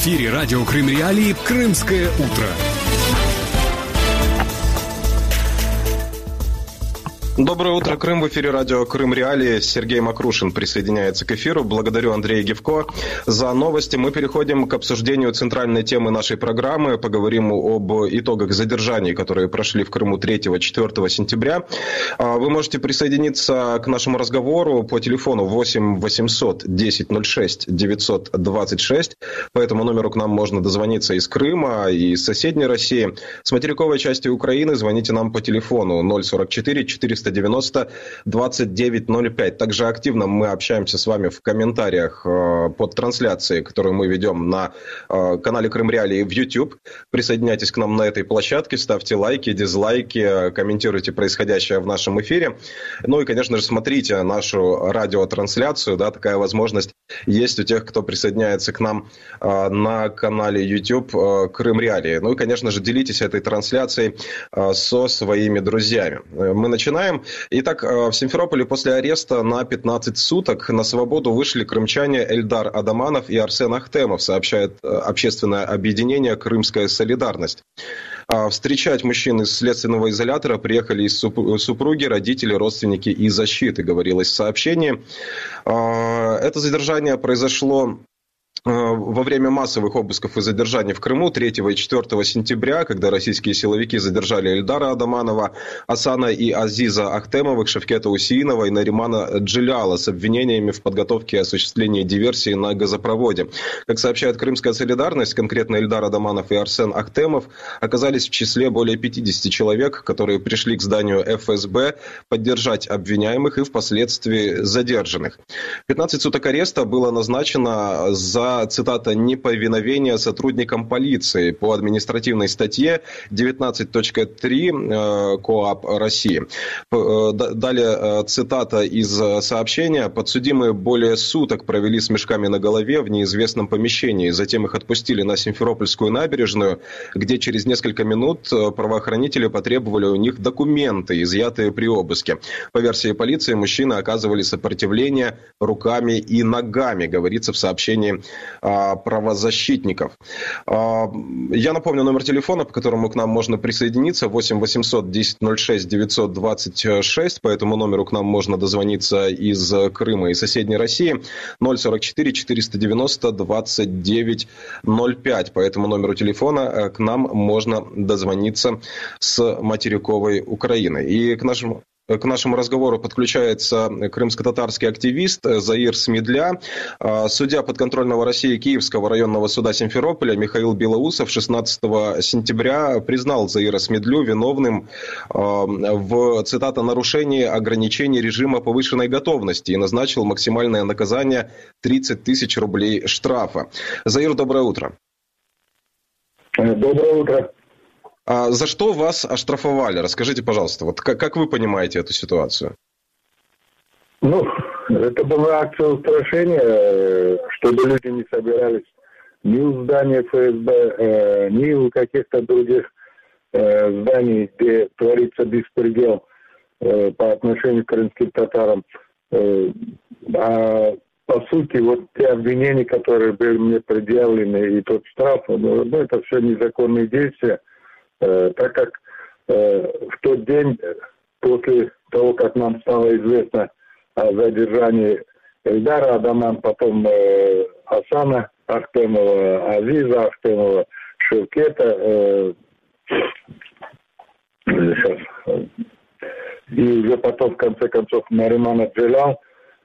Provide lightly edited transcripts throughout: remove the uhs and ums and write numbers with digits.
эфире радио Крым Реалии «Крымское утро». Доброе утро, Крым. В эфире радио Крым Реалии. Сергей Макрушин присоединяется к эфиру. Благодарю Андрея Гевко за новости. Мы переходим к обсуждению центральной темы нашей программы. Поговорим об итогах задержаний, которые прошли в Крыму 3-4 сентября. Вы можете присоединиться к нашему разговору по телефону 8 800 10 06 926. По этому номеру к нам можно дозвониться из Крыма и из соседней России. С материковой части Украины звоните нам по телефону 044 490 2905. Также активно мы общаемся с вами в комментариях под трансляцией, которую мы ведем на канале Крым Реалии в YouTube. Присоединяйтесь к нам на этой площадке, ставьте лайки, дизлайки, комментируйте происходящее в нашем эфире. Ну и, конечно же, смотрите нашу радиотрансляцию. Да, такая возможность есть у тех, кто присоединяется к нам на канале YouTube Крым Реалии. Ну и, конечно же, делитесь этой трансляцией со своими друзьями. Мы начинаем. Итак, в Симферополе после ареста на 15 суток на свободу вышли крымчане Эльдар Адаманов и Арсен Ахтемов, сообщает общественное объединение «Крымская солидарность». Встречать мужчин из следственного изолятора приехали из супруги, родители, родственники и защиты, говорилось в сообщении. Это задержание произошло во время массовых обысков и задержаний в Крыму 3 и 4 сентября, когда российские силовики задержали Эльдара Адаманова, Асана и Азиза Ахтемовых, Шавкета Усиинова и Наримана Джиляла с обвинениями в подготовке и осуществлении диверсии на газопроводе. Как сообщает Крымская солидарность, конкретно Эльдар Адаманов и Арсен Ахтемов оказались в числе более 50 человек, которые пришли к зданию ФСБ поддержать обвиняемых и впоследствии задержанных. 15 суток ареста было назначено за, цитата, «неповиновение сотрудникам полиции» по административной статье 19.3 КоАП России. Далее цитата из сообщения. «Подсудимые более суток провели с мешками на голове в неизвестном помещении. Затем их отпустили на Симферопольскую набережную, где через несколько минут правоохранители потребовали у них документы, изъятые при обыске. По версии полиции, мужчины оказывали сопротивление руками и ногами», говорится в сообщении правозащитников. Я напомню номер телефона, по которому к нам можно присоединиться, 8 800 10 06 926. По этому номеру к нам можно дозвониться из Крыма и соседней России. 044 490 29 05. По этому номеру телефона к нам можно дозвониться с материковой Украины. И к нашему разговору подключается крымско-татарский активист Заир Смедля. Судья подконтрольного России Киевского районного суда Симферополя Михаил Белоусов 16 сентября признал Заира Смедлю виновным в, цитата, «нарушении ограничений режима повышенной готовности» и назначил максимальное наказание 30 тысяч рублей штрафа. Заир, доброе утро. Доброе утро. За что вас оштрафовали? Расскажите, пожалуйста, вот как вы понимаете эту ситуацию? Это была акция устрашения, чтобы люди не собирались ни у здания ФСБ, ни у каких-то других зданий, где творится беспредел по отношению к крымским татарам. А по сути, вот те обвинения, которые были мне предъявлены, и тот штраф, это все незаконные действия. Так как в тот день, после того, как нам стало известно о задержании Эльдара Адаман, потом Асана Ахтемова, Азиза Ахтемова, Шевкета, и уже потом, в конце концов, Наримана Джилял,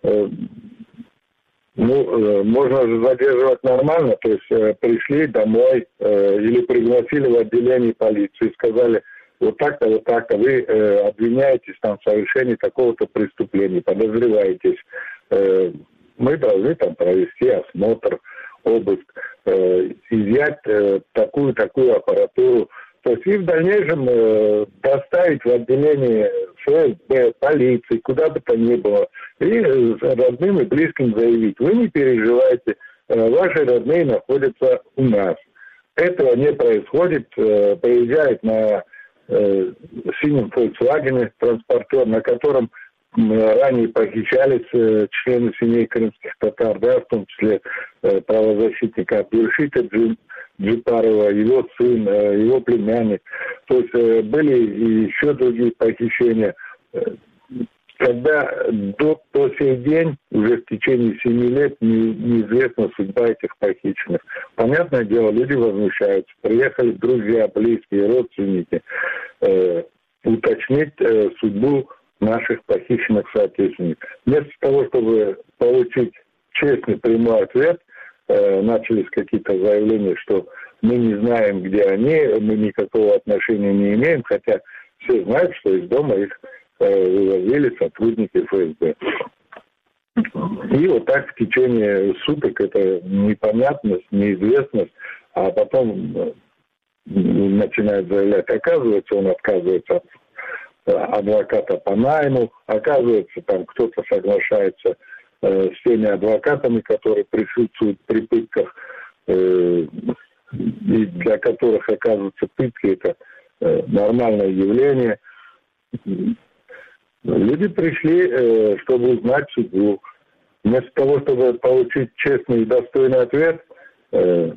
можно же задерживать нормально, то есть пришли домой или пригласили в отделение полиции, сказали, вот так-то, вы обвиняетесь там в совершении такого-то преступления, подозреваетесь. Мы должны там провести осмотр, обыск, изъять такую аппаратуру. То есть и в дальнейшем доставить в отделение ФСБ, полиции, куда бы то ни было, и родным и близким заявить: вы не переживайте, ваши родные находятся у нас. Этого не происходит. Приезжает на синем Volkswagen транспортер, на котором ранее похищались члены семей крымских татар, да, в том числе правозащитника Абдуршита Джипарова, его сын, его племянник. То есть были и еще другие похищения. Когда по сей день, уже в течение 7 лет, неизвестна судьба этих похищенных. Понятное дело, люди возмущаются. Приехали друзья, близкие, родственники уточнить судьбу наших похищенных соотечественников. Вместо того, чтобы получить честный прямой ответ, начались какие-то заявления, что мы не знаем, где они, мы никакого отношения не имеем, хотя все знают, что из дома их вывозили сотрудники ФСБ. И вот так в течение суток это непонятность, неизвестность, а потом начинают заявлять, оказывается, он отказывается от адвоката по найму, оказывается, там кто-то соглашается с теми адвокатами, которые присутствуют при пытках, и для которых, оказывается, пытки – это нормальное явление. Люди пришли, чтобы узнать судьбу. Вместо того, чтобы получить честный и достойный ответ, к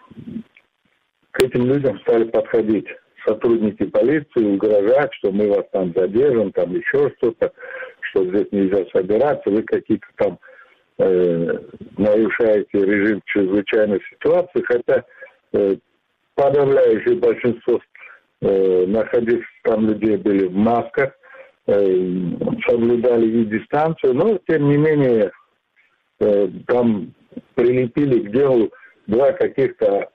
этим людям стали подходить сотрудники полиции, угрожать, что мы вас там задержим, там еще что-то, что здесь нельзя собираться, вы какие-то там нарушаете режим чрезвычайной ситуации, хотя подавляющее большинство находившихся там людей были в масках, соблюдали и дистанцию, но тем не менее там прилепили к делу 2 каких-то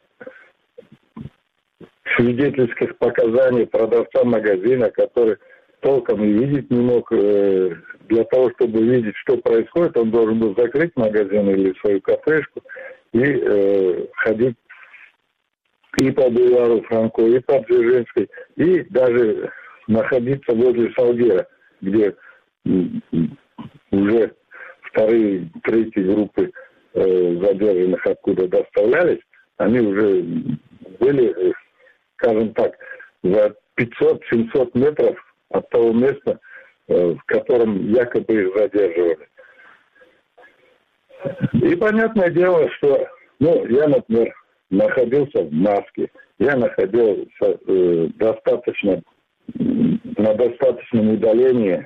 свидетельских показаний продавца магазина, который толком и видеть не мог. Для того, чтобы видеть, что происходит, он должен был закрыть магазин или свою кафешку и ходить и по бульвару Франко, и по Дзержинской, и даже находиться возле Салгера, где уже 2-й, 3-й группы задержанных откуда доставлялись, они уже были, скажем так, за 500-700 метров от того места, в котором якобы их задерживали. И понятное дело, что, я, например, находился в маске, я находился на достаточном удалении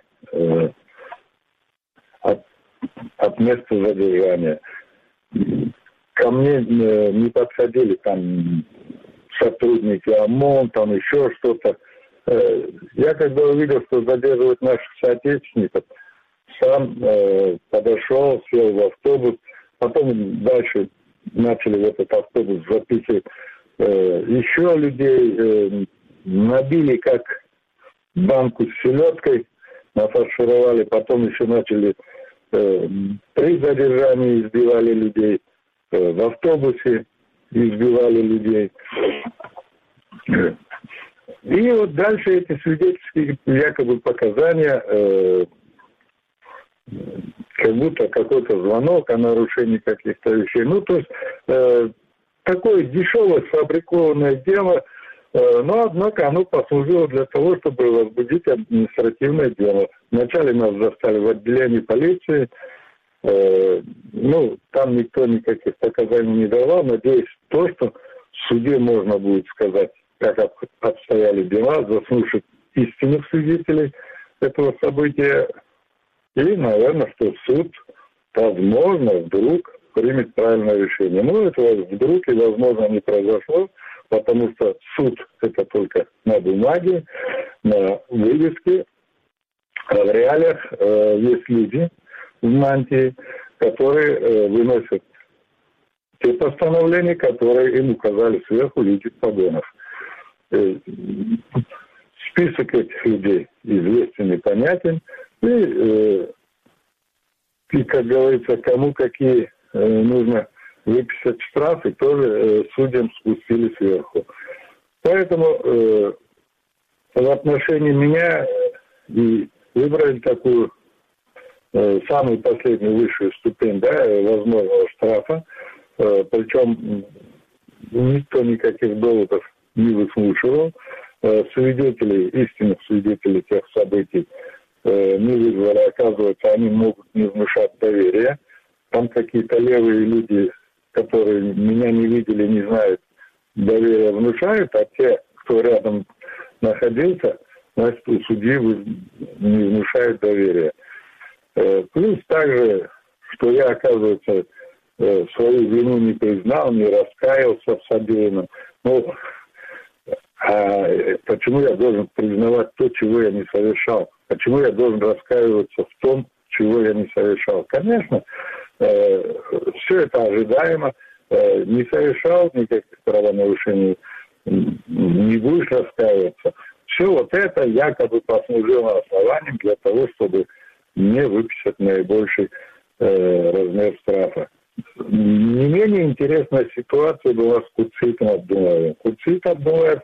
от места задержания. Ко мне не подходили там сотрудники ОМОН, там еще что-то. Я когда увидел, что задерживают наших соотечественников, сам подошел, сел в автобус, потом дальше начали в этот автобус записывать еще людей, набили как банку с селедкой, нафаршировали, потом еще начали при задержании избивали людей, в автобусе избивали людей. И вот дальше эти свидетельские якобы показания, как будто какой-то звонок о нарушении каких-то вещей. То есть такое дешевое сфабрикованное дело, но, однако, оно послужило для того, чтобы возбудить административное дело. Вначале нас застали в отделении полиции, там никто никаких показаний не давал. Надеюсь, что в суде можно будет сказать, как обстояли дела, заслушать истинных свидетелей этого события. И, наверное, что суд, возможно, вдруг примет правильное решение. Это вдруг и, возможно, не произошло, потому что суд – это только на бумаге, на вывеске. А в реалиях есть люди в мантии, которые выносят те постановления, которые им указали сверху люди в погонах. Список этих людей известен и понятен. И, как говорится, кому какие нужно выписать штрафы, тоже судьям спустили сверху. Поэтому в отношении меня и выбрали такую самую последнюю высшую ступень возможного штрафа. Причем никто никаких доводов не выслушивал. Свидетелей, истинных свидетелей тех событий не вызвали. Оказывается, они могут не внушать доверия. Там какие-то левые люди, которые меня не видели, не знают, доверие внушают, а те, кто рядом находился, значит, у судьи не внушают доверия. Плюс также, что я, оказывается, свою вину не признал, не раскаялся в содеянном. Ну, а почему я должен признавать то, чего я не совершал? Почему я должен раскаиваться в том, чего я не совершал? Конечно, все это ожидаемо. Не совершал никаких правонарушений, не будешь раскаиваться. Все вот это якобы послужило основанием для того, чтобы мне выписать наибольший размер штрафа. Не менее интересная ситуация была с Куцитом Абдулаевым. Куцит Абдулаев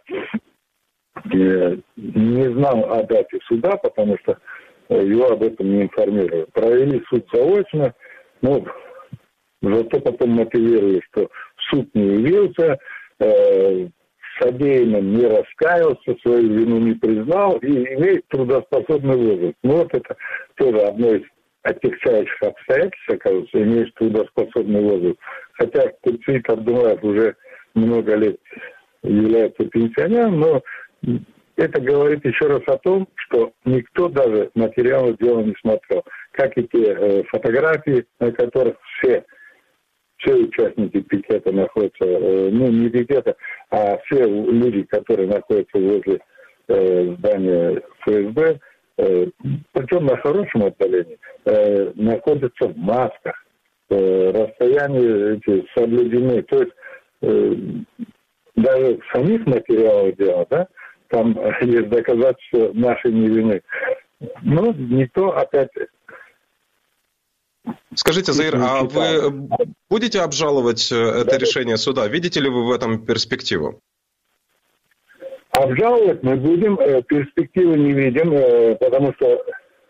не знал о дате суда, потому что его об этом не информировали. Провели суд заочно, но зато потом мотивировали, что суд не явился, содеянным не раскаялся, свою вину не признал и имеет трудоспособный возраст. Ну вот это тоже одно из отягчающих обстоятельств, оказывается, имеет трудоспособный возраст. Хотя Куцит Абдулаев уже много лет является пенсионером, но это говорит еще раз о том, что никто даже материалы дела не смотрел. Как и те фотографии, на которых все участники пикета находятся, ну не пикета, а все люди, которые находятся возле здания ФСБ, причем на хорошем отдалении, находятся в масках, расстояния эти соблюдены. То есть даже в самих материалах дела, да, там есть доказательства нашей невины. Но никто опять... Скажите, Заир, а вы будете обжаловать это решение суда? Видите ли вы в этом перспективу? Обжаловать мы будем, перспективы не видим, потому что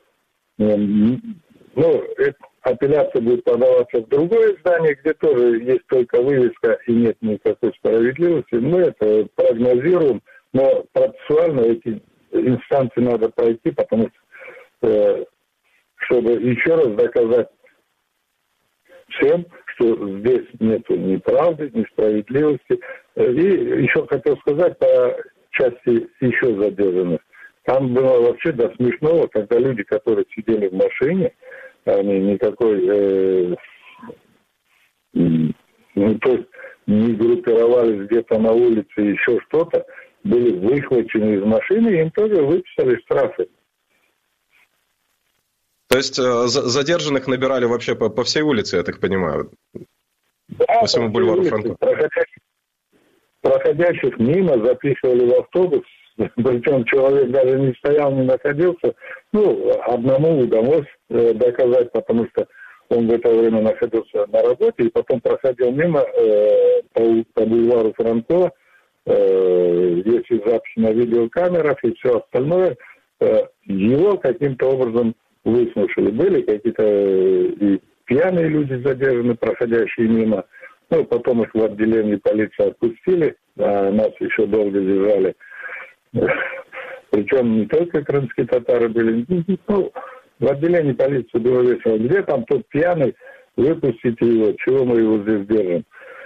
апелляция будет подаваться в другое здание, где тоже есть только вывеска и нет никакой справедливости. Мы это прогнозируем, но процессуально эти инстанции надо пройти, потому что, чтобы еще раз доказать всем, что здесь нет ни правды, ни справедливости. И еще хотел сказать по части еще задержанных. Там было вообще до смешного, когда люди, которые сидели в машине, они никакой, то есть не группировались где-то на улице, еще что-то, были выхвачены из машины, и им тоже выписали штрафы. То есть задержанных набирали вообще по всей улице, я так понимаю? Да, по всему бульвару Франко. Проходящих мимо запихивали в автобус, причем человек даже не стоял, не находился. Ну, одному удалось доказать, потому что он в это время находился на работе, и потом проходил мимо по бульвару Франко, есть записи на видеокамерах и все остальное, его каким-то образом выслушали. Были какие-то и пьяные люди задержаны, проходящие мимо. Ну, потом их в отделении полиции отпустили, а нас еще долго держали. Причем не только крымские татары были. Ну, в отделении полиции было весело. Где там тот пьяный? Выпустите его. Чего мы его здесь держим?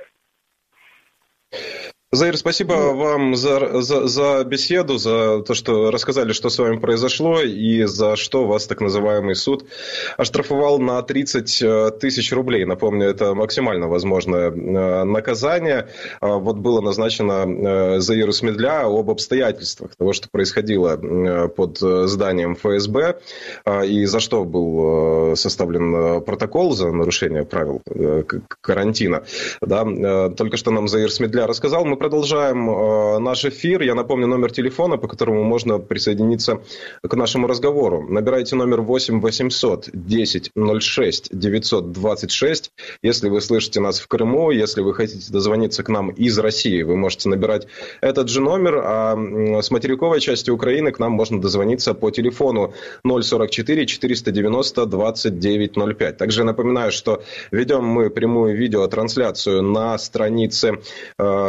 Заир, спасибо вам за беседу, за то, что рассказали, что с вами произошло, и за что вас так называемый суд оштрафовал на 30 тысяч рублей. Напомню, это максимально возможное наказание. Вот было назначено Заиру Смедля об обстоятельствах того, что происходило под зданием ФСБ, и за что был составлен протокол за нарушение правил карантина. Да, только что нам Заир Смедля рассказал. Мы продолжаем наш эфир. Я напомню номер телефона, по которому можно присоединиться к нашему разговору. Набирайте номер 8 800 10 06 926. Если вы слышите нас в Крыму, если вы хотите дозвониться к нам из России, вы можете набирать этот же номер. А с материковой части Украины к нам можно дозвониться по телефону 044 490 2905. Также напоминаю, что ведем мы прямую видеотрансляцию на странице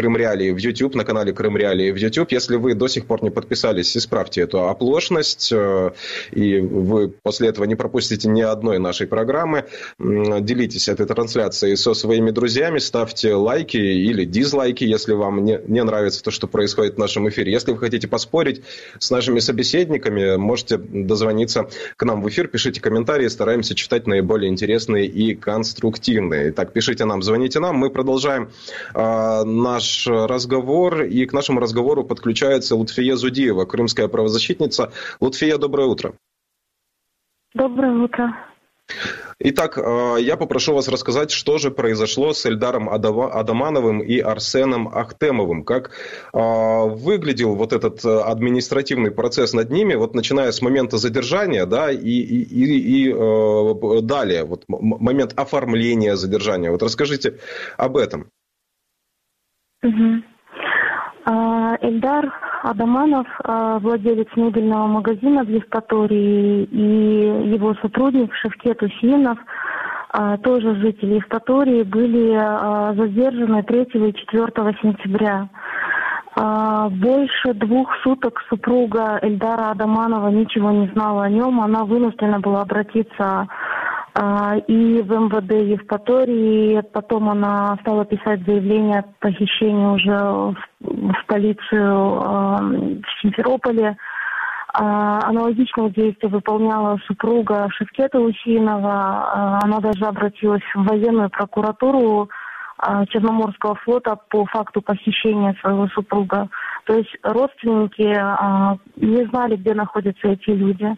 Крым Реалии в YouTube, на канале Крым Реалии в YouTube. Если вы до сих пор не подписались, исправьте эту оплошность, и вы после этого не пропустите ни одной нашей программы. Делитесь этой трансляцией со своими друзьями, ставьте лайки или дизлайки, если вам не нравится то, что происходит в нашем эфире. Если вы хотите поспорить с нашими собеседниками, можете дозвониться к нам в эфир, пишите комментарии, стараемся читать наиболее интересные и конструктивные. Итак, пишите нам, звоните нам. Мы продолжаем наш разговор, и к нашему разговору подключается Лутфия Зудиева, крымская правозащитница. Лутфия, доброе утро. Доброе утро. Итак, я попрошу вас рассказать, что же произошло с Эльдаром Адамановым и Арсеном Ахтемовым. Как выглядел вот этот административный процесс над ними, вот начиная с момента задержания, да, и далее, вот момент оформления задержания. Вот расскажите об этом. Эльдар Адаманов, владелец мебельного магазина в Евпатории, и его сотрудник Шевкет Усинов, тоже жители Евпатории, были задержаны 3 и 4 сентября. Больше 2 суток супруга Эльдара Адаманова ничего не знала о нем. Она вынуждена была обратиться и в МВД Евпатории, потом она стала писать заявление о похищении уже в полицию в Симферополе. Аналогичные действия выполняла супруга Шевкета Усинова. Она даже обратилась в военную прокуратуру Черноморского флота по факту похищения своего супруга. То есть родственники не знали, где находятся эти люди.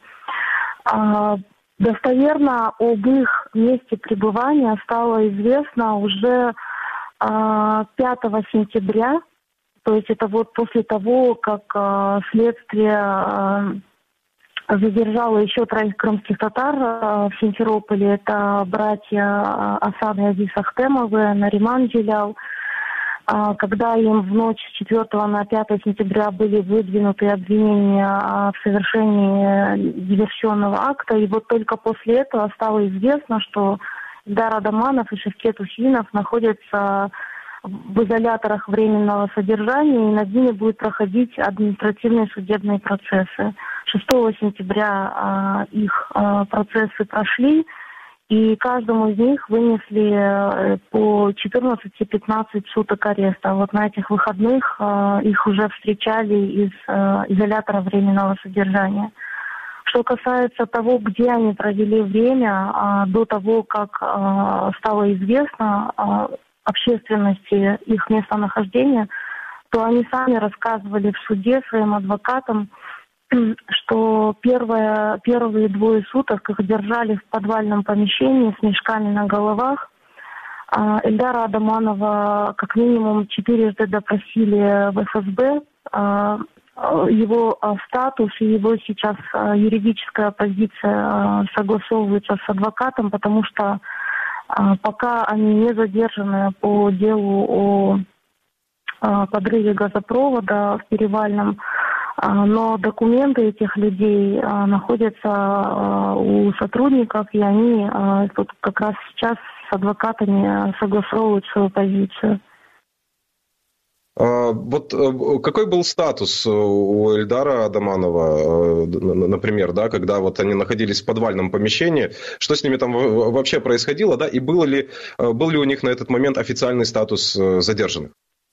Достоверно об их месте пребывания стало известно уже 5 сентября, то есть это вот после того, как следствие задержало еще 3 крымских татар в Симферополе. Это братья Асан и Азиз Ахтемовы, Нариман Джилял. Когда им в ночь с 4 на 5 сентября были выдвинуты обвинения в совершении диверсионного акта, и вот только после этого стало известно, что Эльдар Адаманов и Шевкет Усинов находятся в изоляторах временного содержания, и над ними будут проходить административные судебные процессы. 6 сентября их процессы прошли, и каждому из них вынесли по 14-15 суток ареста. Вот на этих выходных их уже встречали из изолятора временного содержания. Что касается того, где они провели время, до того, как стало известно общественности их местонахождения, то они сами рассказывали в суде своим адвокатам, что первые 2 суток их держали в подвальном помещении с мешками на головах. Эльдара Адаманова как минимум 4 допросили в ФСБ. Его статус и его сейчас юридическая позиция согласовываются с адвокатом, потому что пока они не задержаны по делу о подрыве газопровода в Перевальном, но документы этих людей находятся у сотрудников, и они вот как раз сейчас с адвокатами согласовывают свою позицию. Вот какой был статус у Эльдара Адаманова, например, да, когда вот они находились в подвальном помещении, что с ними там вообще происходило, да, и был ли у них на этот момент официальный статус задержанных?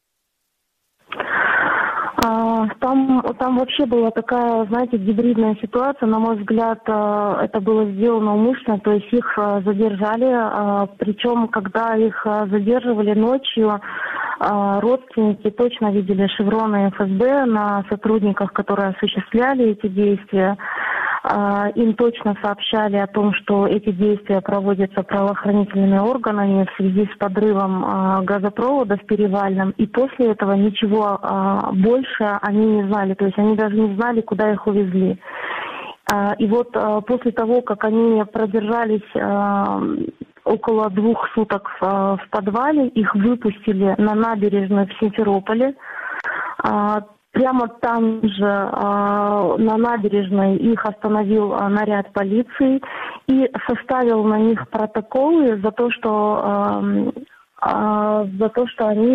Там вообще была такая, знаете, гибридная ситуация. На мой взгляд, это было сделано умышленно, то есть их задержали, причем когда их задерживали ночью, родственники точно видели шевроны ФСБ на сотрудниках, которые осуществляли эти действия. Им точно сообщали о том, что эти действия проводятся правоохранительными органами в связи с подрывом газопровода в Перевальном. И после этого ничего больше они не знали. То есть они даже не знали, куда их увезли. И вот после того, как они продержались около 2 суток в подвале, их выпустили на набережную в Симферополе. Прямо там же на набережной их остановил наряд полиции и составил на них протоколы за то, что они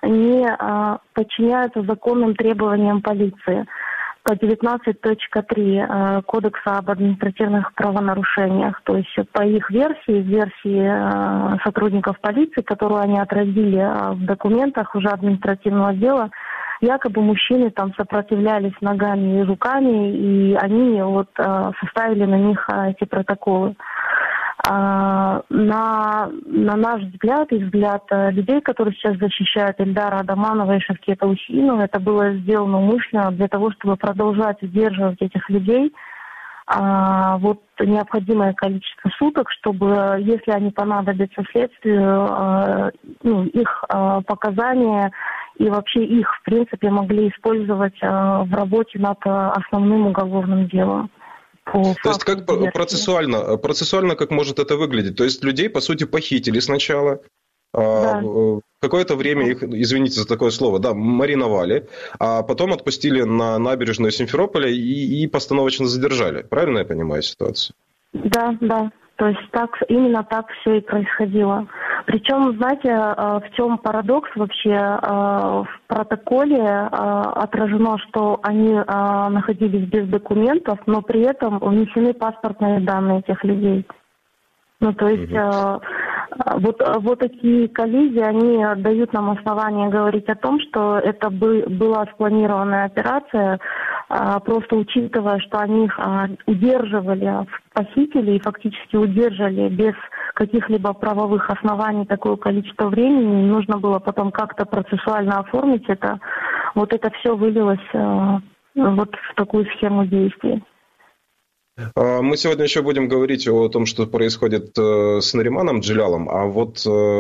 не подчиняются законным требованиям полиции по 19.3 Кодекса об административных правонарушениях. То есть по их версии сотрудников полиции, которую они отразили в документах уже административного дела, якобы мужчины там сопротивлялись ногами и руками, и они составили на них эти протоколы. На наш взгляд и взгляд людей, которые сейчас защищают Эльдара Адаманова и Шавкета Усинова, это было сделано умышленно для того, чтобы продолжать удерживать этих людей необходимое количество суток, чтобы, если они понадобятся следствию, их показания и вообще их, в принципе, могли использовать в работе над основным уголовным делом. То есть как процессуально как может это выглядеть? То есть людей, по сути, похитили сначала, да. Какое-то время их, извините за такое слово, мариновали, а потом отпустили на набережную Симферополя и постановочно задержали. Правильно я понимаю ситуацию? Да. То есть именно так все и происходило. Причем, знаете, в чем парадокс вообще? В протоколе отражено, что они находились без документов, но при этом внесены паспортные данные этих людей. То есть вот такие коллизии, они дают нам основание говорить о том, что это была спланированная операция, просто учитывая, что они их удерживали, похитили и фактически удержали без каких-либо правовых оснований такое количество времени. Нужно было потом как-то процессуально оформить это. Вот это все вылилось в такую схему действий. Мы сегодня еще будем говорить о том, что происходит с Нариманом Джелялом, а вот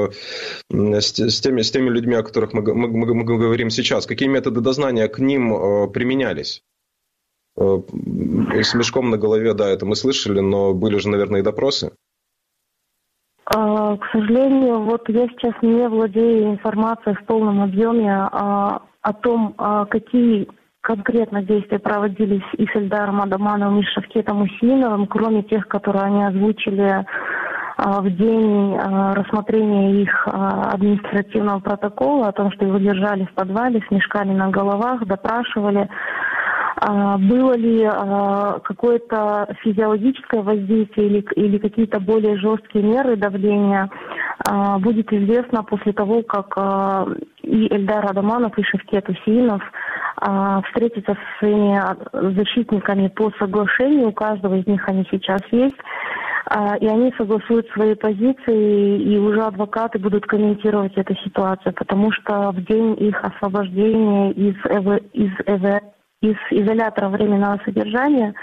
с теми людьми, о которых мы говорим сейчас, какие методы дознания к ним применялись? С мешком на голове, да, это мы слышали, но были же, наверное, и допросы. К сожалению, я сейчас не владею информацией в полном объеме о том, какие конкретно действия проводились и с Эльдаром Адамановым, и с Шавкетом Усиновым, кроме тех, которые они озвучили в день рассмотрения их административного протокола, о том, что его держали в подвале с мешками на головах, допрашивали. Было ли какое-то физиологическое воздействие или какие-то более жесткие меры давления, будет известно после того, как и Эльдар Адаманов, и Шавкет Усинов встретятся со своими защитниками по соглашению. У каждого из них они сейчас есть. И они согласуют свои позиции, и уже адвокаты будут комментировать эту ситуацию, потому что в день их освобождения из изолятора временного содержания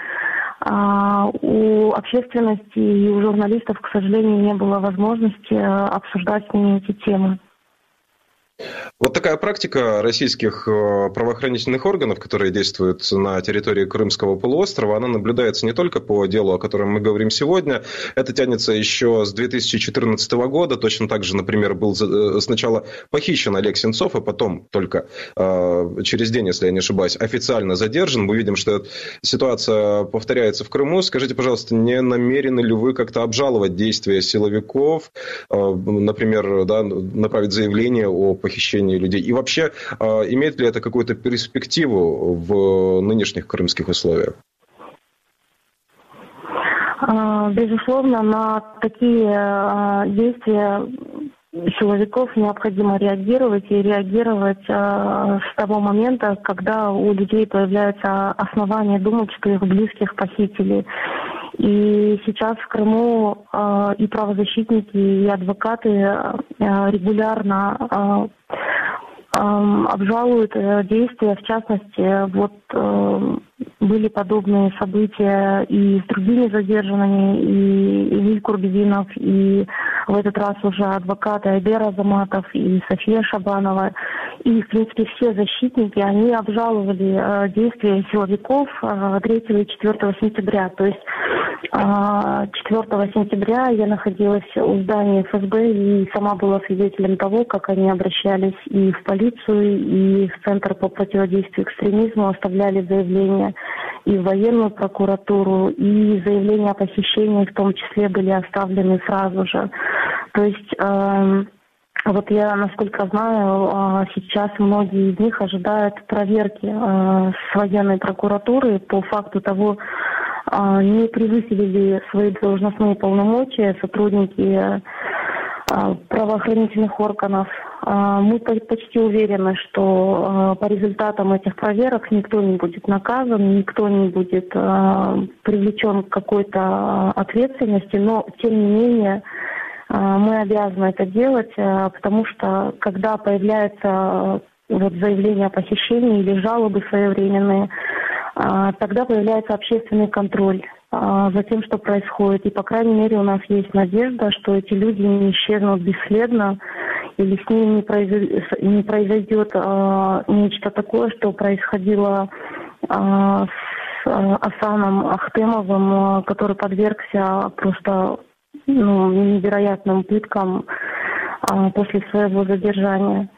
у общественности и у журналистов, к сожалению, не было возможности обсуждать с ними эти темы. Вот такая практика российских правоохранительных органов, которые действуют на территории Крымского полуострова, она наблюдается не только по делу, о котором мы говорим сегодня. Это тянется еще с 2014 года. Точно так же, например, был сначала похищен Олег Сенцов, а потом только через день, если я не ошибаюсь, официально задержан. Мы видим, что ситуация повторяется в Крыму. Скажите, пожалуйста, не намерены ли вы как-то обжаловать действия силовиков, например, направить заявление о похищении людей? И вообще, имеет ли это какую-то перспективу в нынешних крымских условиях? Безусловно, на такие действия силовиков необходимо реагировать, и реагировать с того момента, когда у людей появляется основание думать, что их близких похитили. И сейчас в Крыму и правозащитники, и адвокаты регулярно обжалуют действия. В частности, были подобные события и с другими задержанными, и Эмиль Курбединов, и в этот раз уже адвокаты Айбер Азаматов и София Шабанова. И, в принципе, все защитники, они обжаловали действия силовиков 3 и 4 сентября. То есть 4 сентября я находилась у здания ФСБ и сама была свидетелем того, как они обращались и в полицию, и в Центр по противодействию экстремизму, оставляли заявления и в военную прокуратуру, и заявления о похищении в том числе были оставлены сразу же. То есть Вот я, насколько знаю, сейчас многие из них ожидают проверки с военной прокуратуры по факту того, не превысили ли свои должностные полномочия сотрудники правоохранительных органов. Мы почти уверены, что по результатам этих проверок никто не будет наказан, никто не будет привлечен к какой-то ответственности, но тем не менее мы обязаны это делать, потому что когда появляется заявление о похищении или жалобы своевременные, тогда появляется общественный контроль за тем, что происходит. И, по крайней мере, у нас есть надежда, что эти люди не исчезнут бесследно или с ними не произойдет нечто такое, что происходило с Асаном Ахтемовым, который подвергся просто невероятным пыткам после своего задержания.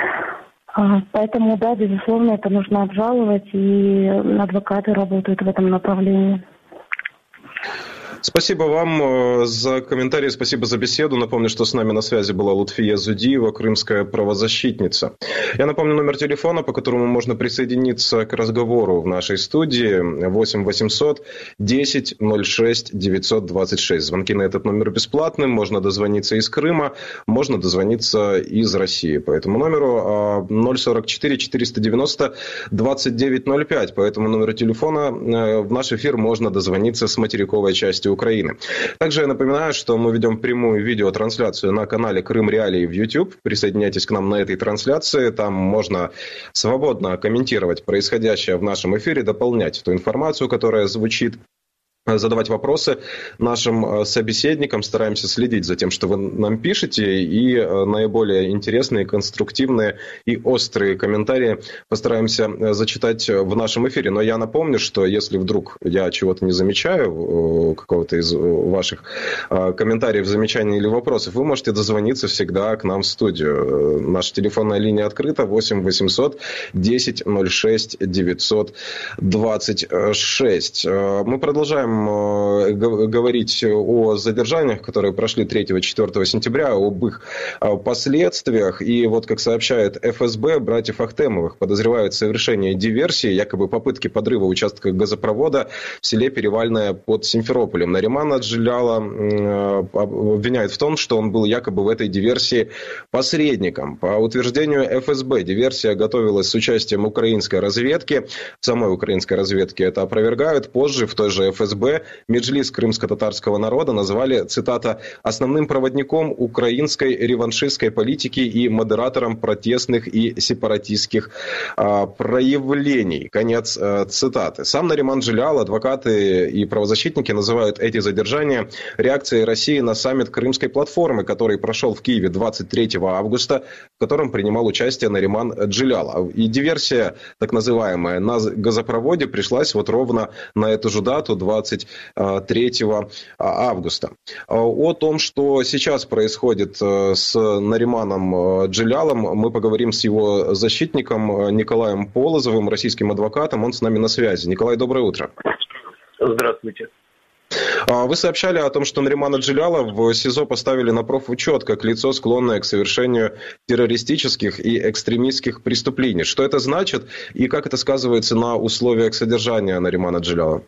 Поэтому, да, безусловно, это нужно обжаловать, и адвокаты работают в этом направлении. Спасибо вам за комментарии, спасибо за беседу. Напомню, что с нами на связи была Лутфия Зудиева, крымская правозащитница. Я напомню номер телефона, по которому можно присоединиться к разговору в нашей студии. 8 800 10 06 926. Звонки на этот номер бесплатны. Можно дозвониться из Крыма, можно дозвониться из России. По этому номеру 044 490 2905. По этому номеру телефона в наш эфир можно дозвониться с материковой части Украины. Также я напоминаю, что мы ведем прямую видеотрансляцию на канале Крым Реалии в YouTube. Присоединяйтесь к нам на этой трансляции. Там можно свободно комментировать происходящее в нашем эфире, дополнять ту информацию, которая звучит, задавать вопросы нашим собеседникам. Стараемся следить за тем, что вы нам пишете, и наиболее интересные, конструктивные и острые комментарии постараемся зачитать в нашем эфире. Но я напомню, что если вдруг я чего-то не замечаю, какого-то из ваших комментариев, замечаний или вопросов, вы можете дозвониться всегда к нам в студию. Наша телефонная линия открыта 8 800 10 06 926. Мы продолжаем говорить о задержаниях, которые прошли 3-4 сентября, об их последствиях. И вот, как сообщает ФСБ, братьев Ахтемовых подозревают в совершении диверсии, якобы попытки подрыва участка газопровода в селе Перевальное под Симферополем. Наримана Джиляла обвиняют в том, что он был якобы в этой диверсии посредником. По утверждению ФСБ, диверсия готовилась с участием украинской разведки. Самой украинской разведки это опровергают. Позже в той же ФСБ Меджлис крымско-татарского народа назвали, цитата, «основным проводником украинской реваншистской политики и модератором протестных и сепаратистских проявлений». Конец цитаты. Сам Нариман Джилял, адвокаты и правозащитники называют эти задержания реакцией России на саммит Крымской платформы, который прошел в Киеве 23 августа, в котором принимал участие Нариман Джилял. И диверсия, так называемая, на газопроводе пришлась вот ровно на эту же дату, 23 августа. О том, что сейчас происходит с Нариманом Джилялом, мы поговорим с его защитником Николаем Полозовым, российским адвокатом. Он с нами на связи. Николай, доброе утро. Здравствуйте. Вы сообщали о том, что Наримана Джиляла в СИЗО поставили на профучет как лицо, склонное к совершению террористических и экстремистских преступлений. Что это значит и как это сказывается на условиях содержания Наримана Джиляла?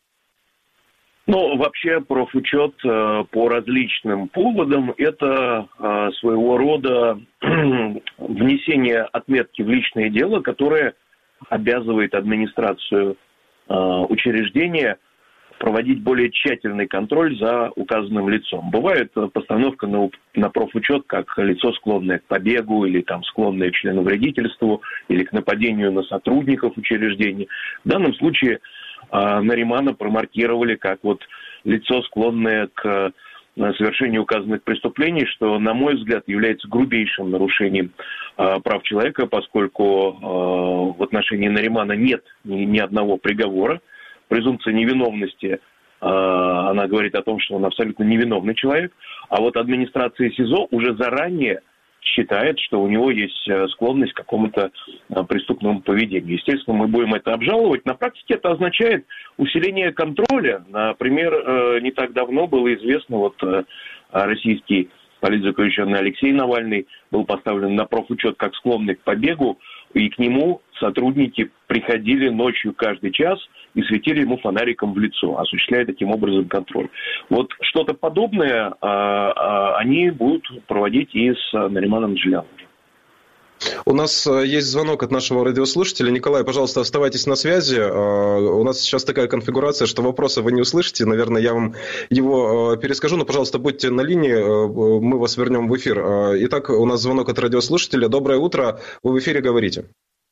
Вообще профучет по различным поводам – это своего рода внесение отметки в личное дело, которое обязывает администрацию учреждения проводить более тщательный контроль за указанным лицом. Бывает постановка на профучет как лицо, склонное к побегу, или склонное к членовредительству, или к нападению на сотрудников учреждения. В данном случае Наримана промаркировали как лицо, склонное к совершению указанных преступлений, что, на мой взгляд, является грубейшим нарушением прав человека, поскольку в отношении Наримана нет ни одного приговора. Презумпция невиновности, она говорит о том, что он абсолютно невиновный человек, а администрация СИЗО уже заранее считает, что у него есть склонность к какому-то преступному поведению. Естественно, мы будем это обжаловать. На практике это означает усиление контроля. Например, не так давно было известно, российский политзаключенный Алексей Навальный был поставлен на профучет как склонный к побегу, и к нему сотрудники приходили ночью каждый час и светили ему фонариком в лицо, осуществляя таким образом контроль. Вот что-то подобное они будут проводить и с Нариманом Джеляловым. У нас есть звонок от нашего радиослушателя. Николай, пожалуйста, оставайтесь на связи. У нас сейчас такая конфигурация, что вопроса вы не услышите. Наверное, я вам его перескажу, но, пожалуйста, будьте на линии, мы вас вернем в эфир. Итак, у нас звонок от радиослушателя. Доброе утро, вы в эфире, говорите.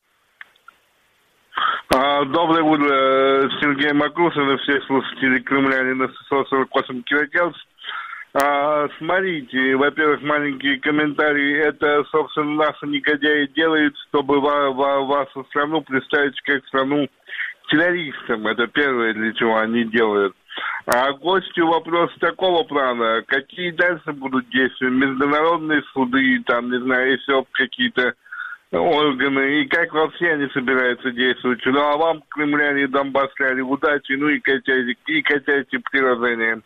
Доброе утро, Сергей Макрусин и все слушатели Кремлянина 148 кГц. Смотрите, во-первых, маленькие комментарии. Это, собственно, наши негодяи делают, чтобы вашу страну представить как страну террористам. Это первое, для чего они делают. А гостю вопрос такого плана. Какие дальше будут действия? Международные суды, там, не знаю, еще какие-то органы. И как вообще они собираются действовать? Ну, а вам, кремляне, донбассляне, удачи, ну и качайте приложение.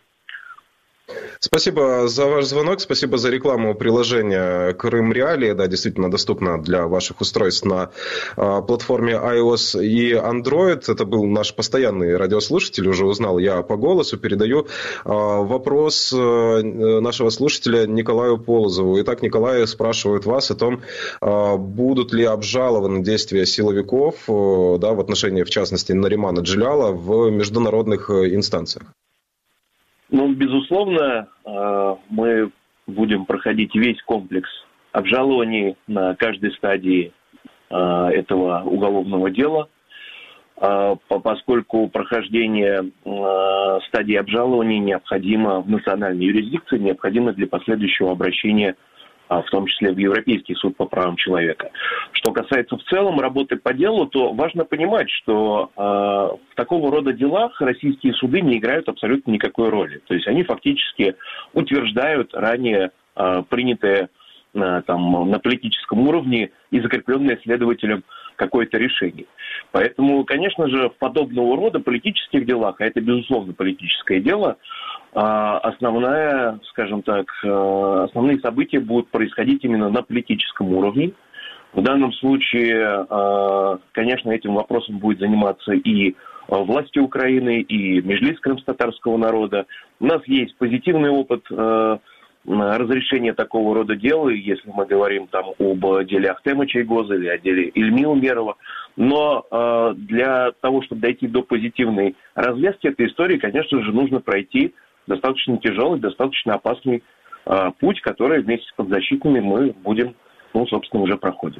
Спасибо за ваш звонок, спасибо за рекламу приложения Крым Реалии. Да, действительно доступно для ваших устройств на платформе iOS и Android. Это был наш постоянный радиослушатель, уже узнал я по голосу. Передаю вопрос нашего слушателя Николаю Полозову. Итак, Николай спрашивает вас о том, будут ли обжалованы действия силовиков, да, в отношении, в частности, Наримана Джелялова в международных инстанциях. Ну, безусловно, мы будем проходить весь комплекс обжалований на каждой стадии этого уголовного дела, поскольку прохождение стадии обжалований необходимо в национальной юрисдикции, необходимо для последующего обращения, в том числе в Европейский суд по правам человека. Что касается в целом работы по делу, то важно понимать, что в такого рода делах российские суды не играют абсолютно никакой роли. То есть они фактически утверждают ранее принятое там, на политическом уровне и закрепленное следователем какое-то решение. Поэтому, конечно же, в подобного рода политических делах, а это, безусловно, политическое дело, основные события будут происходить именно на политическом уровне. В данном случае, конечно, этим вопросом будет заниматься и власти Украины, и Меджлис крымско-татарского народа. У нас есть позитивный опыт разрешения такого рода дел, если мы говорим там об деле Ахтема Чайгоза или о деле Ильми Умерова. Но для того, чтобы дойти до позитивной развязки этой истории, конечно же, нужно пройти достаточно тяжелый, достаточно опасный путь, который вместе с подзащитными мы будем, собственно, уже проходим.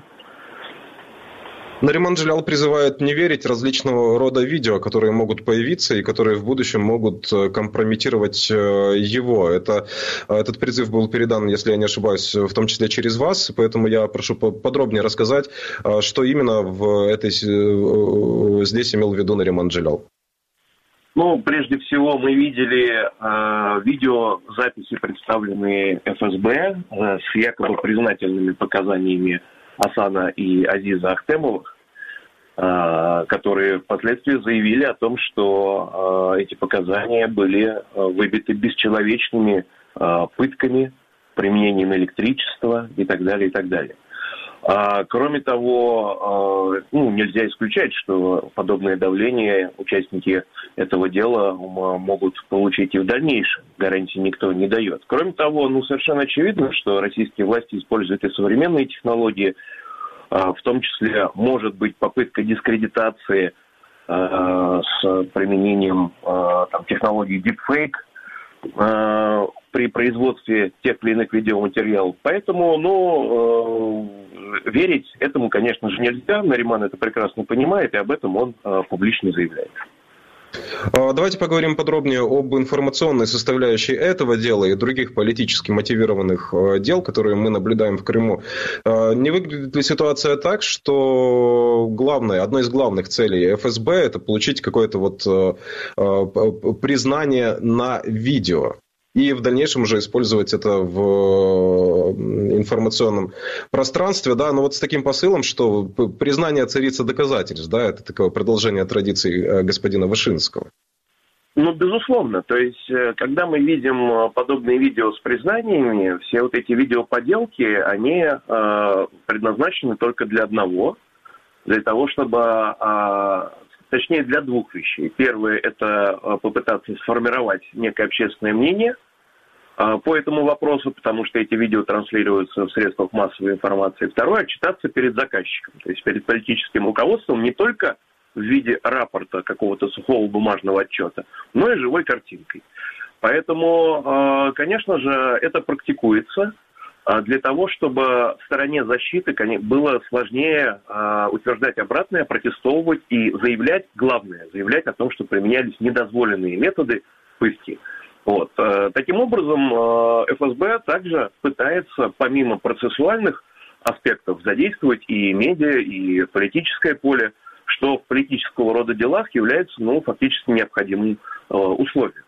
Нариман Джелялов призывает не верить различного рода видео, которые могут появиться и которые в будущем могут компрометировать его. Этот призыв был передан, если я не ошибаюсь, в том числе через вас, поэтому я прошу подробнее рассказать, что именно здесь имел в виду Нариман Джелялов. Ну, прежде всего, мы видели видеозаписи, представленные ФСБ, с якобы признательными показаниями Асана и Азиза Ахтемовых, которые впоследствии заявили о том, что эти показания были выбиты бесчеловечными пытками, применением электричества и так далее, и так далее. Кроме того, нельзя исключать, что подобное давление участники этого дела могут получить и в дальнейшем. Гарантии никто не дает. Кроме того, совершенно очевидно, что российские власти используют и современные технологии, в том числе может быть попытка дискредитации с применением технологий deepfake при производстве тех или иных видеоматериалов. Поэтому, верить этому, конечно же, нельзя. Нариман это прекрасно понимает, и об этом он публично заявляет. Давайте поговорим подробнее об информационной составляющей этого дела и других политически мотивированных дел, которые мы наблюдаем в Крыму. Не выглядит ли ситуация так, что одной из главных целей ФСБ – это получить какое-то признание на видео? И в дальнейшем уже использовать это в информационном пространстве, да, но с таким посылом, что признание царицы доказательств, да, это такое продолжение традиций господина Вышинского. Ну, безусловно. То есть, когда мы видим подобные видео с признаниями, все вот эти видеоподелки, они предназначены только для одного, для того, чтобы, точнее, для двух вещей. Первое – это попытаться сформировать некое общественное мнение по этому вопросу, потому что эти видео транслируются в средствах массовой информации. Второе – отчитаться перед заказчиком, то есть перед политическим руководством не только в виде рапорта, какого-то сухого бумажного отчета, но и живой картинкой. Поэтому, конечно же, это практикуется для того, чтобы в стороне защиты было сложнее утверждать обратное, протестовывать и заявлять, главное, заявлять о том, что применялись недозволенные методы пытки. Вот. Таким образом, ФСБ также пытается, помимо процессуальных аспектов, задействовать и медиа, и политическое поле, что в политического рода делах является, фактически необходимым условием.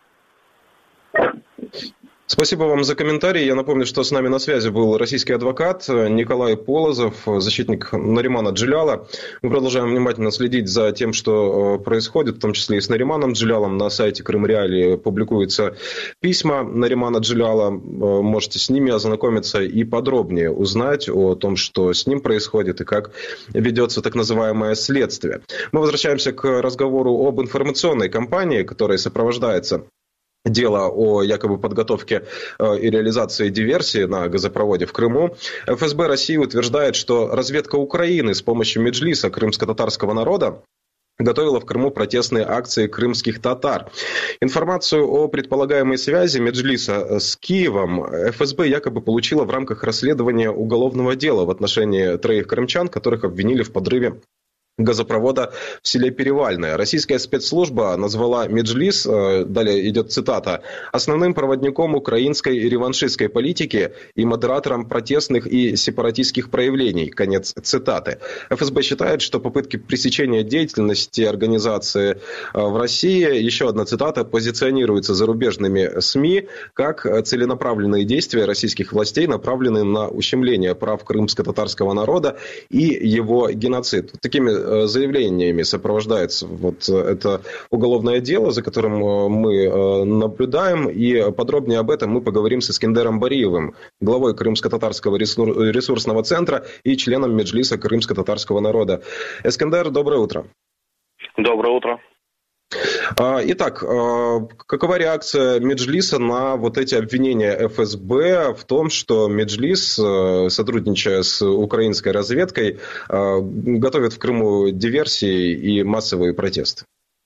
Спасибо вам за комментарий. Я напомню, что с нами на связи был российский адвокат Николай Полозов, защитник Наримана Джеляла. Мы продолжаем внимательно следить за тем, что происходит, в том числе и с Нариманом Джелялом. На сайте Крым Реалии публикуются письма Наримана Джеляла. Можете с ними ознакомиться и подробнее узнать о том, что с ним происходит и как ведется так называемое следствие. Мы возвращаемся к разговору об информационной кампании, которая сопровождается дело о якобы подготовке и реализации диверсии на газопроводе в Крыму. ФСБ России утверждает, что разведка Украины с помощью Меджлиса крымско-татарского народа готовила в Крыму протестные акции крымских татар. Информацию о предполагаемой связи Меджлиса с Киевом ФСБ якобы получила в рамках расследования уголовного дела в отношении 3 крымчан, которых обвинили в подрыве газопровода в селе Перевальное. Российская спецслужба назвала Меджлис, далее идет цитата, основным проводником украинской реваншистской политики и модератором протестных и сепаратистских проявлений. Конец цитаты. ФСБ считает, что попытки пресечения деятельности организации в России, еще одна цитата, позиционируются зарубежными СМИ как целенаправленные действия российских властей, направленные на ущемление прав крымско-татарского народа и его геноцид. Такими заявлениями сопровождается вот это уголовное дело, за которым мы наблюдаем. И подробнее об этом мы поговорим с Искендером Бариевым, главой Крымско-татарского ресурсного центра и членом Меджлиса крымско-татарского народа. Искендер, доброе утро. Доброе утро. Итак, какова реакция Меджлиса на вот эти обвинения ФСБ в том, что Меджлис, сотрудничая с украинской разведкой, готовит в Крыму диверсии и массовые протесты?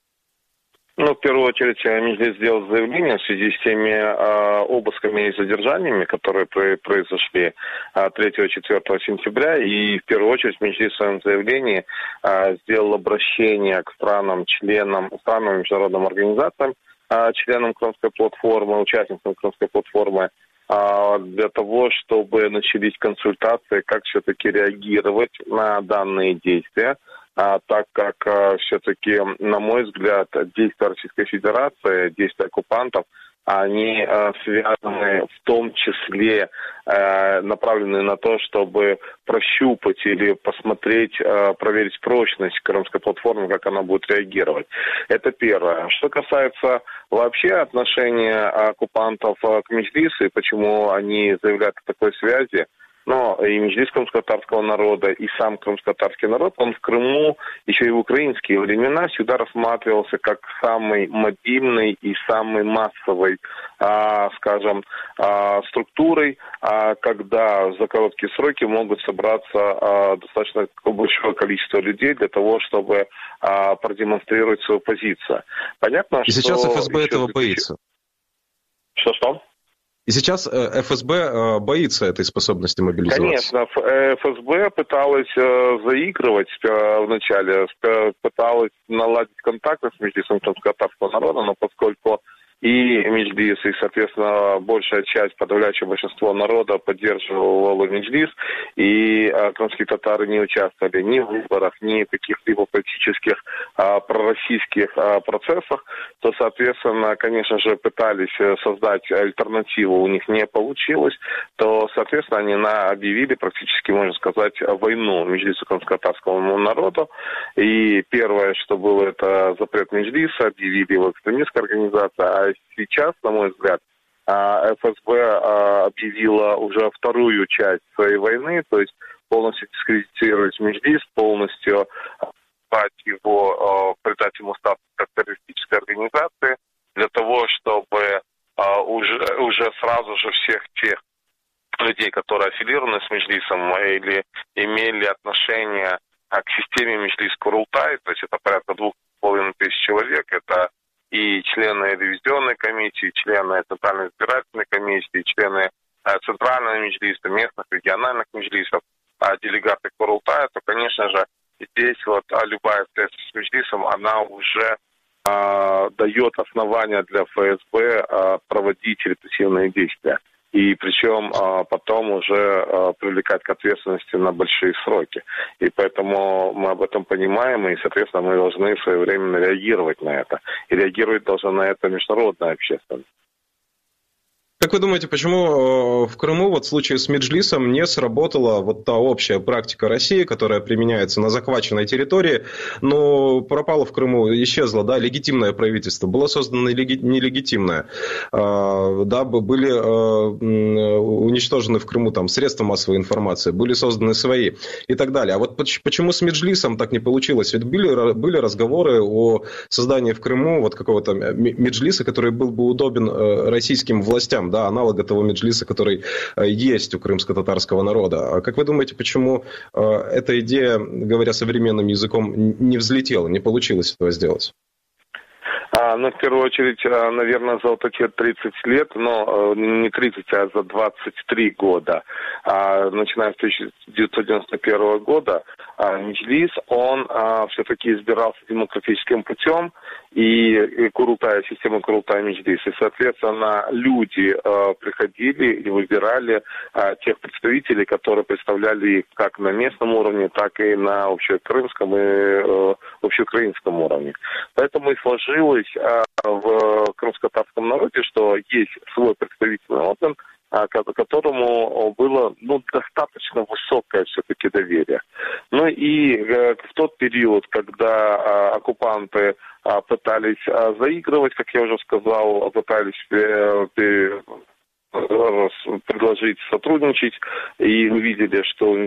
В первую очередь, Меджлис сделал заявление в связи с теми обысками и задержаниями, которые произошли 3-4 сентября. И в первую очередь Меджлис в своем заявлении сделал обращение к странам международным организациям, членам Крымской платформы, участникам Крымской платформы, для того, чтобы начались консультации, как все-таки реагировать на данные действия. Так как все-таки, на мой взгляд, действия Российской Федерации, действия оккупантов, они связаны в том числе, направлены на то, чтобы прощупать или посмотреть, проверить прочность Крымской платформы, как она будет реагировать. Это первое. Что касается вообще отношения оккупантов к Меджлису и почему они заявляют о такой связи, но и Меджлис крымско-татарского народа, и сам крымско-татарский народ, он в Крыму еще и в украинские времена всегда рассматривался как самый мобильный и самый массовой, структурой, когда за короткие сроки могут собраться достаточно большое количество людей для того, чтобы продемонстрировать свою позицию. Понятно, и сейчас ФСБ этого боится. Что? И сейчас ФСБ боится этой способности мобилизоваться. Конечно, ФСБ пыталась заигрывать вначале, пыталась наладить контакты с Меджлисом крымско-татарского народа, но поскольку и Меджлис, и, соответственно, большая часть, подавляющее большинство народа поддерживало Меджлис, и крымские татары не участвовали ни в выборах, ни в каких-либо политических пророссийских процессах, то, соответственно, конечно же, пытались создать альтернативу, у них не получилось, то, соответственно, они объявили практически, можно сказать, войну Меджлису крымско-татарскому народу, и первое, что было, это запрет Меджлиса, объявили его экстремистской организацией, а сейчас, на мой взгляд, ФСБ объявила уже вторую часть своей войны, то есть полностью дискредитировать Меджлис, полностью придать ему статус как террористической организации, для того, чтобы уже сразу же всех тех людей, которые аффилированы с Меджлисом или имели отношение к системе Меджлис-Курултай, то есть это порядка 2500 человек, это и члены ревизионной комиссии, члены Центральной избирательной комиссии, члены Центрального Меджлиса, местных, региональных Меджлисов, делегаты Курултая, то, конечно же, здесь любая встреча с Меджлисом, она уже дает основания для ФСБ проводить репрессивные действия. И причем потом уже привлекать к ответственности на большие сроки. И поэтому мы об этом понимаем, и, соответственно, мы должны своевременно реагировать на это. И реагировать должна на это международная общественность. Как вы думаете, почему в Крыму в случае с Меджлисом не сработала та общая практика России, которая применяется на захваченной территории, но пропало в Крыму, исчезло, легитимное правительство, было создано нелегитимное, были уничтожены в Крыму средства массовой информации, были созданы свои и так далее. А почему с Меджлисом так не получилось? Ведь были разговоры о создании в Крыму какого-то Меджлиса, который был бы удобен российским властям, аналога того Меджлиса, который есть у крымско-татарского народа. А как вы думаете, почему эта идея, говоря современным языком, не взлетела, не получилось этого сделать? В первую очередь, наверное, за эти 30 лет, но не 30, а за 23 года, начиная с 1991 года, Меджлис, он все-таки избирался демократическим путем, и Курултай, система Курултай Меджлис, и, соответственно, люди приходили и выбирали тех представителей, которые представляли их как на местном уровне, так и на общекрымском и общеукраинском уровне. Поэтому и сложилось в крымско-татарском народе, что есть свой представительный орган, которому было достаточно высокое все-таки доверие. И в тот период, когда оккупанты пытались заигрывать, как я уже сказал, пытались предложить сотрудничать, и увидели, что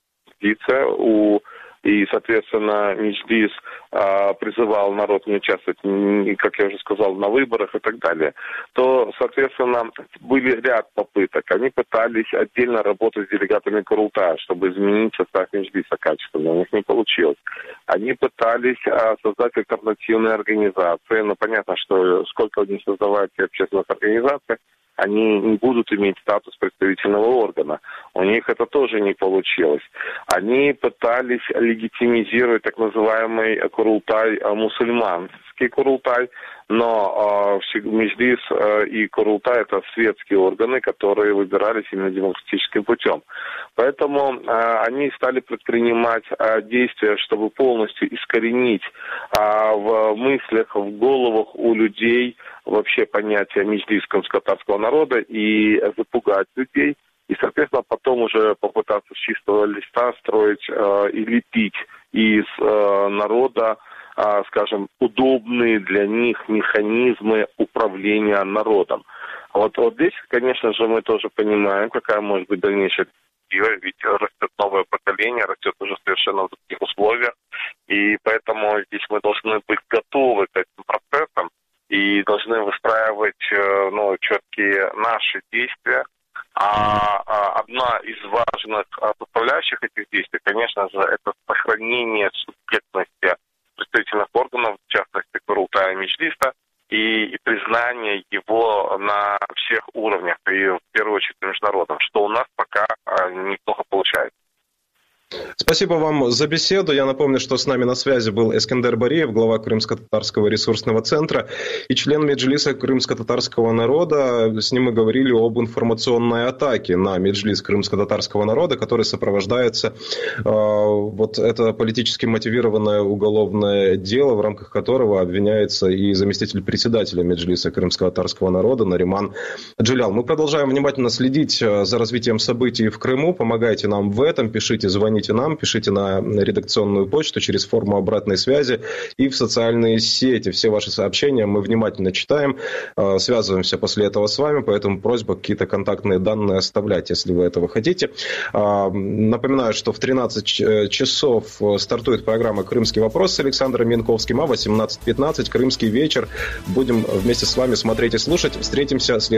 и, соответственно, Меджлис призывал народ не участвовать, как я уже сказал, на выборах и так далее, то, соответственно, были ряд попыток. Они пытались отдельно работать с делегатами Курултая, чтобы изменить состав Меджлиса качественно. У них не получилось. Они пытались создать альтернативные организации. Но понятно, что сколько они создавают общественных организаций, они не будут иметь статус представительного органа. У них это тоже не получилось. Они пытались легитимизировать так называемый Курултай, мусульманский Курултай, но Меджлис и Курултай — это светские органы, которые выбирались именно демократическим путем. Поэтому они стали предпринимать действия, чтобы полностью искоренить в мыслях, в головах у людей вообще понятие Меджлис крымско-татарского народа и запугать людей. И, соответственно, потом уже попытаться с чистого листа строить и лепить из народа, скажем, удобные для них механизмы управления народом. Вот здесь, конечно же, мы тоже понимаем, какая может быть дальнейшая перспектива, ведь растет новое поколение, растет уже совершенно в других условиях, и поэтому здесь мы должны быть готовы к этим процессам и должны выстраивать четкие наши действия. Одна из важных составляющих этих действий, конечно же, это сохранение субъектности представительных органов, в частности, Курултая и Меджлиса, и признание его на всех уровнях, и в первую очередь международном, что у нас пока неплохо получается. Спасибо вам за беседу. Я напомню, что с нами на связи был Эскендер Бариев, глава Крымско-татарского ресурсного центра и член Меджлиса крымско-татарского народа. С ним мы говорили об информационной атаке на Меджлис крымско-татарского народа, который сопровождается вот это политически мотивированное уголовное дело, в рамках которого обвиняется и заместитель председателя Меджлиса крымско-татарского народа Нариман Джилял. Мы продолжаем внимательно следить за развитием событий в Крыму. Помогайте нам в этом, пишите, звоните нам, пишите на редакционную почту через форму обратной связи и в социальные сети. Все ваши сообщения мы внимательно читаем, связываемся после этого с вами, поэтому просьба какие-то контактные данные оставлять, если вы этого хотите. Напоминаю, что в 13 часов стартует программа «Крымский вопрос» с Александром Янковским, а в 18:15 «Крымский вечер». Будем вместе с вами смотреть и слушать. Встретимся следующим.